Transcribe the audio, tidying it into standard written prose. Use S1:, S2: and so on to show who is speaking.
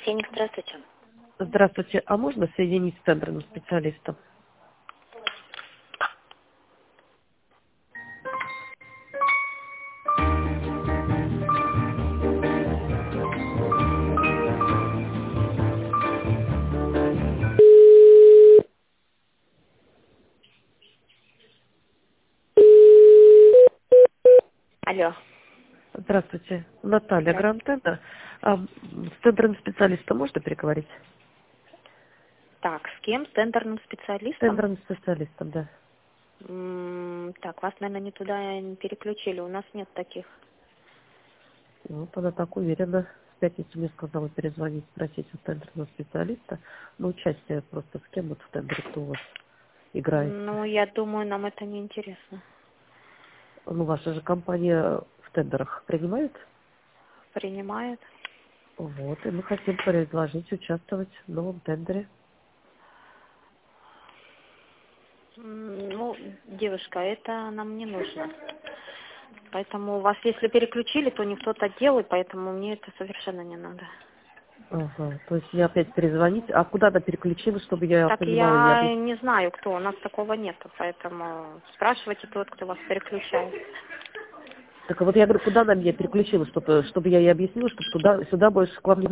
S1: Феникс, здравствуйте.
S2: Здравствуйте, а можно соединить с центром специалистом?
S1: Алло.
S2: Здравствуйте, Наталья
S1: Здравствуйте.
S2: Грантена. С центром специалистом можно переговорить?
S1: Так, с кем? С тендерным
S2: С
S1: специалистом?
S2: центром специалистом, да.
S1: Так, вас, наверное, не туда переключили. У нас нет таких.
S2: Вот она так уверена. В пятницу мне сказала перезвонить, спросить у тендерного специалиста. Но участие просто с кем вот в тендере, кто у вас играет.
S1: Ну, я думаю, нам это не интересно.
S2: Ну, ваша же компания в тендерах принимает?
S1: Принимает.
S2: Вот, и мы хотим предложить участвовать в новом тендере.
S1: Ну, девушка, это нам не нужно. Поэтому вас, если переключили, то не в тот отдел, и поэтому мне это совершенно не надо.
S2: Ага, то есть мне опять перезвонить. А куда она переключила, чтобы я
S1: Так
S2: понимала и
S1: я
S2: объяснила?
S1: не знаю, кто. У нас такого нету, поэтому спрашивайте тот, кто вас переключает.
S2: Так вот я говорю, куда она меня переключила, чтобы я ей объяснила, чтобы сюда больше к вам не